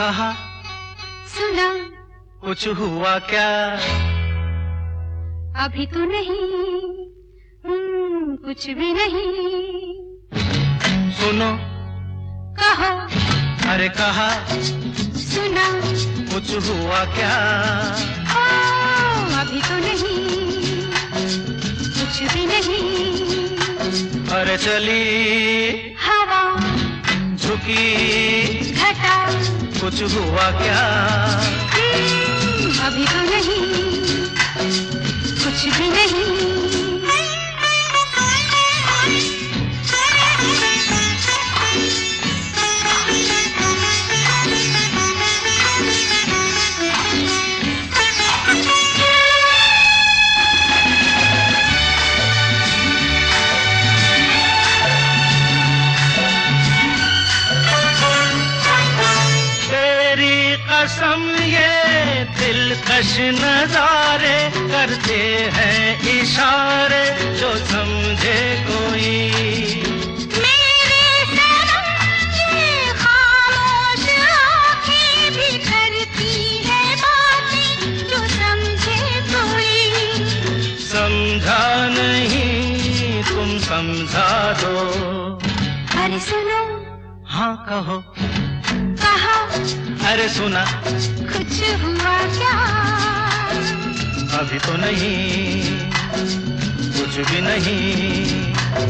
कहा सुना कुछ हुआ क्या? अभी तो नहीं, कुछ भी नहीं। सुनो कहो अरे कहा सुना कुछ हुआ क्या? अभी तो नहीं, कुछ भी नहीं। अरे चली हवा झुकी घटा कुछ हुआ क्या? अभी तो नहीं, कुछ भी नहीं। कसम ये दिलकश नजारे करते हैं इशारे जो समझे कोई। मेरे सनम ये खामोश आँखें भी करती है बातें जो समझे कोई। समझा नहीं तुम समझा दो। अरे सुनो हाँ कहो कहा अरे सुना कुछ हुआ क्या? अभी तो नहीं, कुछ भी नहीं।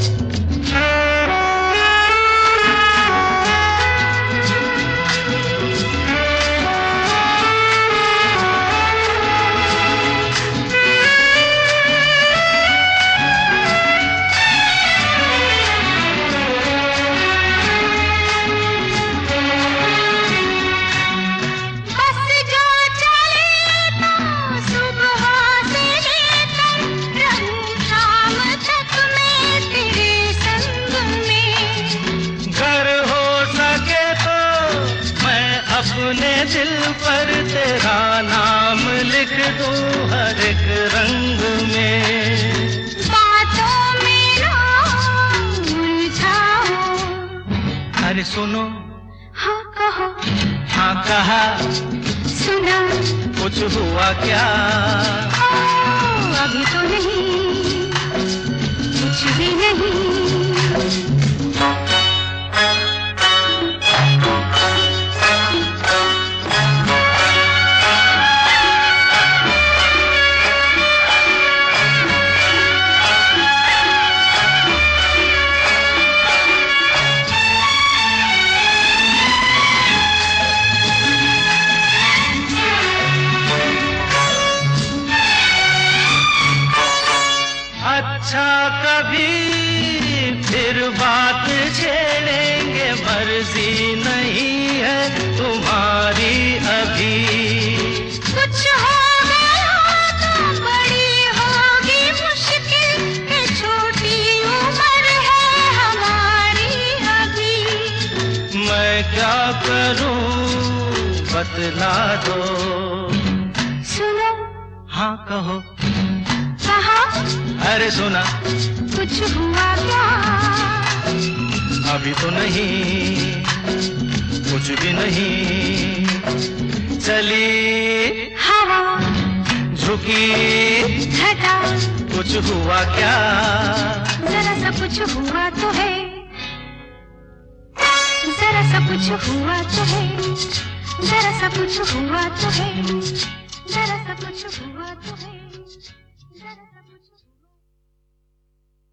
अपने दिल पर तेरा नाम लिख दूं हर एक रंग में। बातों में ना उलझाओ। अरे सुनो हाँ कहो हाँ कहा सुना कुछ हुआ क्या? अभी तो नहीं, कुछ भी नहीं। अच्छा कभी फिर बात छेड़ेंगे, मर्जी नहीं है तुम्हारी अभी। कुछ हो गया तो बड़ी होगी मुश्किल, ये छोटी उम्र है हमारी अभी। मैं क्या करूं बतला दो। सुनो हाँ कहो कहा अरे सुना कुछ हुआ क्या? अभी तो नहीं, कुछ भी नहीं। चली हवा झुकी घटा कुछ हुआ क्या? जरा सा कुछ हुआ तो है, जरा सा कुछ हुआ तो है, जरा सा कुछ हुआ तो है, जरा सा कुछ हुआ तो है।